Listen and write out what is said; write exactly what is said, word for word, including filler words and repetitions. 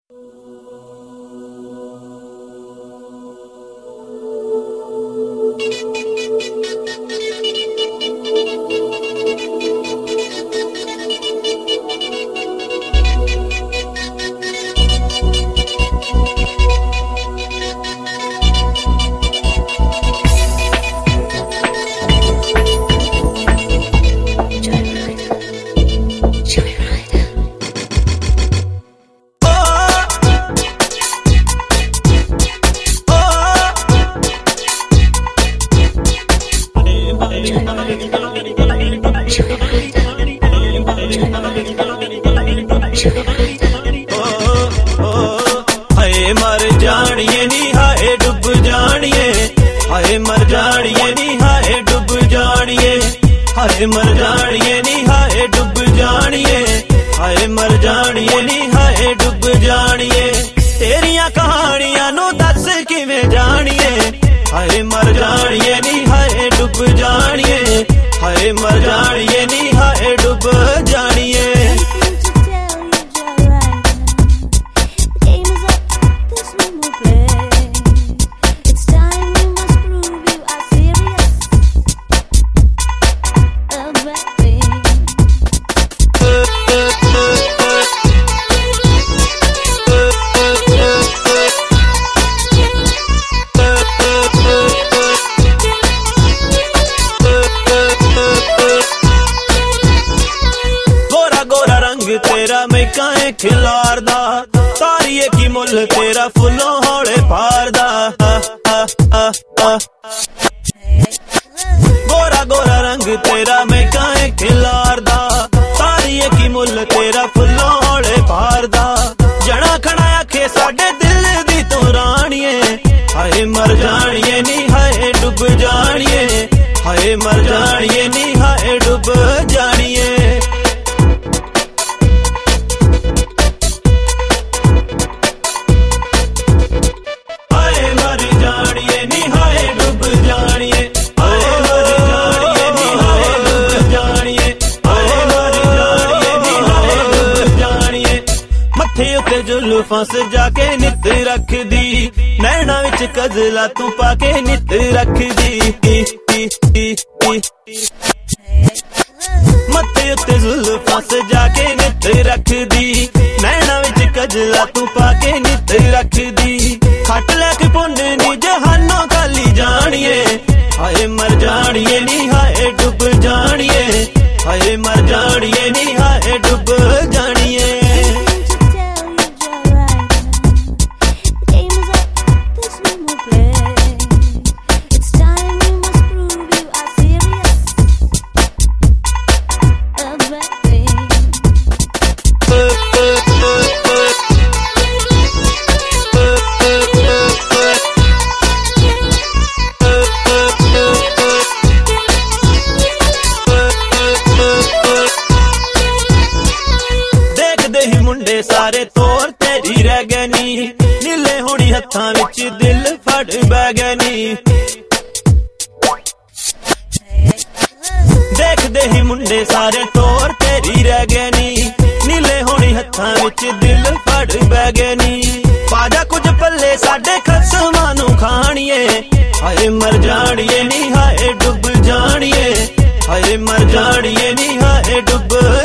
हाय मर जानिए नी हाय डुब जानिए, हाय मर जानिए नी हाय डुब जानिए, हाय मर जानिए नी हाय डुब जानिए, हाय मर जानिए नी हाय डुब जानिए। तेरियां कहानियां नू दस किवें जानिए, हाय मर जानिए नी हाय डुब जानिए, हाय मर जानिए नी हाय डुब जानिए। तेरा मैं काए खिलारदा, तारीए की मुल तेरा फुलों हौले पारदा। गोरा गोरा रंग तेरा मैं काए खिलारदा, तारीए की मुल तेरा फुलों हौले पारदा। जड़ा खड़ा आखे साडे दिल दी तू राणिए, हाय मर जानिए नी हाय डुब जानिए, हाय मर जानिए नी हाय डुब जानिए। जुल्फां सजा के नित रख दी, नैना विच कजला तू पाके नित रख दी। मत्थे उत्ते जुल्फां सजा के नित रख दी, नैना विच कजला तू पाके नित रख दी। खट लैके पुंड नी जहानों खाली जानिए, हाय मर जानिए नी हाय डुब जानिए, हाय मर जानिए नी हाय डुब जानिए। सारे तोर तेरी रह गनी, नीले होनी हत्थां विच दिल फड़ बह गनी। देखदे ही मुंडे सारे तोर तेरी रह गनी, नीले होनी हत्थां विच दिल फड़ बह गनी। पाजा कुछ पल्ले साडे खसमां नू खाणिए, हाय मर जानिए नी हाय डुब जानिए, हाय मर जानिए नी हाय डुब